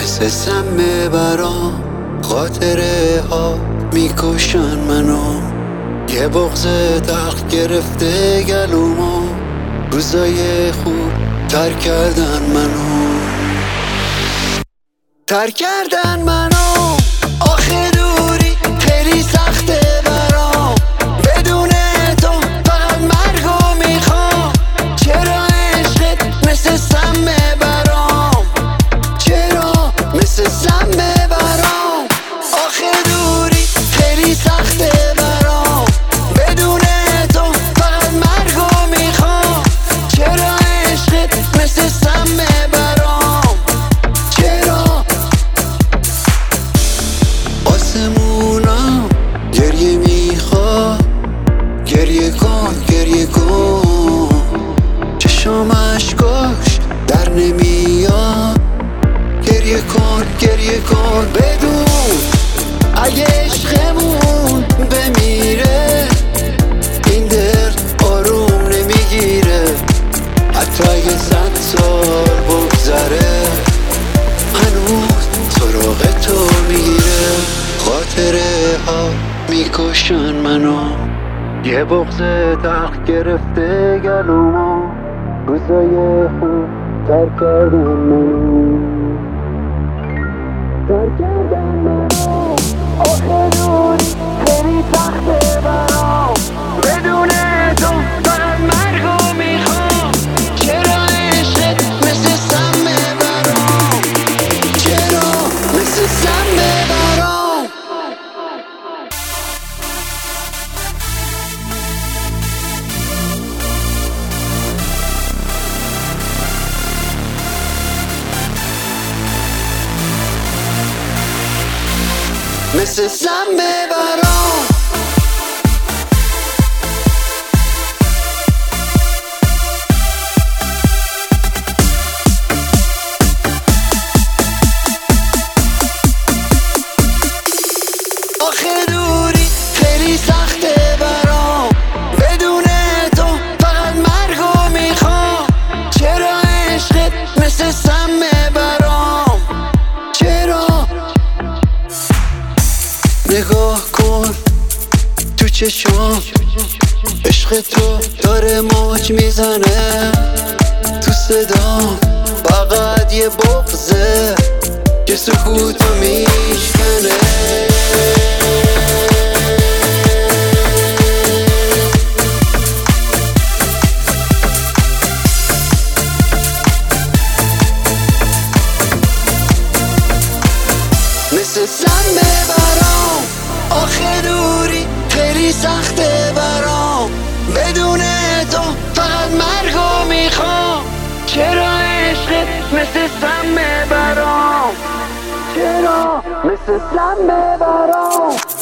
مثل سم برام خاطره ها میکشن منو، یه بغض تخت گرفته گلومو، روزای خوب ترک کردن منو آخه دوری خیلی سخته برام، بدون تو فقط مرگو میخوام. چرا عشقت مثل سمه برام، چرا مثل سمه برام؟ آخه دوری خیلی سخته برام، بدون تو فقط مرگو میخوام. چرا عشقت مثل سمه برام، چرا؟ آسمونم گریه میخواد، گریه کن گریه کن، چشام اشکاش در نمیاد. گریه کن گریه کن، بدون اگه عشقمون بمیره این دل آروم نمیگیره. حتی اگه 100 سال بگذره هنوز سراغ تو میگیره. خاطره ها میکشن منو، یه بغض تخت گرفته گلومو، روزای خوب ترک کردن منو. آخه دوری خیلی سخته برام، بدون تو فقط مرگو میخوام. چرا عشقت مثل سمه برام، چرا مثل سمه برام؟ مثل سمه برام. آخه دوری خیلی سخته برام، بدون تو فقط مرگو میخوام. چرا عشقت مثل سمه برام، چرا؟ نگاه کن تو چشام، عشق تو داره موج میزنه تو صدام. فقط یه بغضه که سکوتو میشکنه. مثل سمه برام، آخه دوری خیلی سخته برام، بدون تو فقط مرگو میخوام. چرا عشقت مثل سمه برام، چرا مثل سمه برام؟